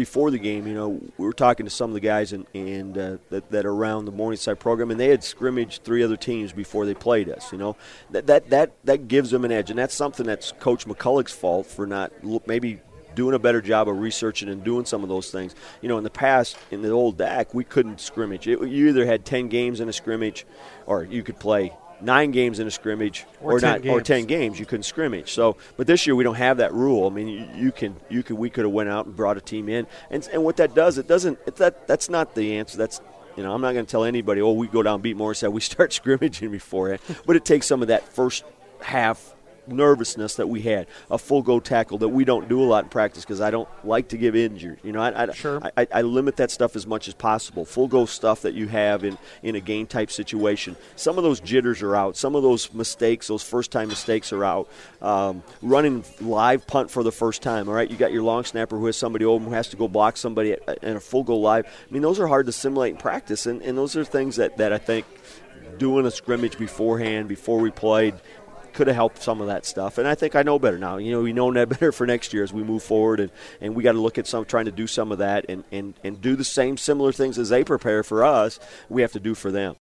before the game, we were talking to some of the guys that are around the Morningside program, and they had scrimmaged 3 other teams before they played us. That gives them an edge, and that's something that's Coach McCulloch's fault for not maybe doing a better job of researching and doing some of those things. In the past, in the old DAC, we couldn't scrimmage. You either had 10 games in a scrimmage, or you could play 9 games in a scrimmage, or 10 games you couldn't scrimmage. So, but this year we don't have that rule. I mean, we could have went out and brought a team in, and what that does, that's not the answer. That's I'm not going to tell anybody, we go down and beat Morrisett, we start scrimmaging beforehand. But it takes some of that first half nervousness that we had, a full go tackle that we don't do a lot in practice because I don't like to give injured. Sure. I limit that stuff as much as possible. Full go stuff that you have in a game type situation. Some of those jitters are out. Some of those mistakes, those first time mistakes are out. Running live punt for the first time. All right, you got your long snapper who has somebody open who has to go block somebody in a full go live. I mean, those are hard to simulate in practice, and those are things that I think doing a scrimmage beforehand, before we played, could have helped some of that stuff. And I think I know better now. We know that better for next year as we move forward, and we got to look at trying to do some of that and do the similar things as they prepare for us, we have to do for them.